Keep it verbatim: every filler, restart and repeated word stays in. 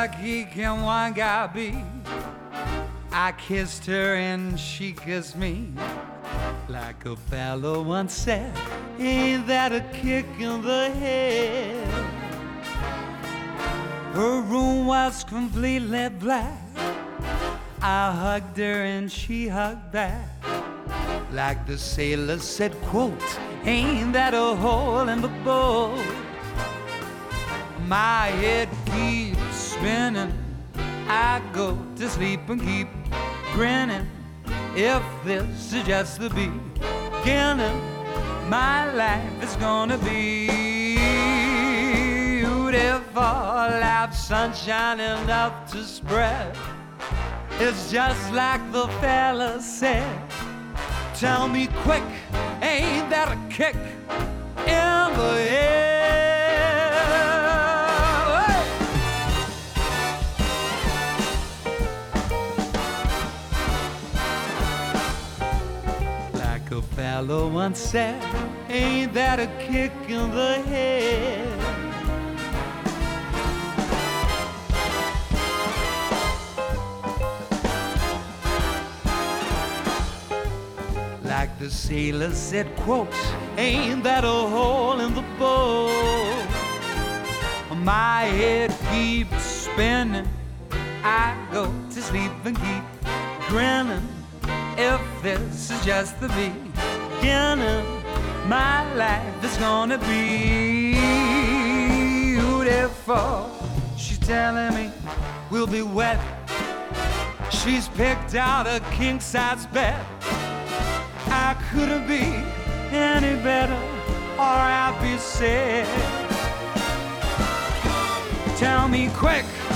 lucky can one guy be? I kissed her and she kissed me. Like a fellow once said, ain't that a kick in the head? Her room was completely black. I hugged her and she hugged back. Like the sailor said, quote, ain't that a hole in the boat? My head keeps spinning. I go to sleep and keep grinning. If this is just the beginning, my life is gonna be beautiful. Have sunshine enough to spread. It's just like the fella said. Tell me quick, ain't that a kick in the head? Like a fellow once said, ain't that a kick in the head? Like the sailor said, quote, ain't that a hole in the boat? My head keeps spinning. I go to sleep and keep grinning. If this is just the beginning, my life is gonna be beautiful. She's telling me we'll be wet. She's picked out a king-size bed. I couldn't be any better, or I'd be sad. Tell me quick,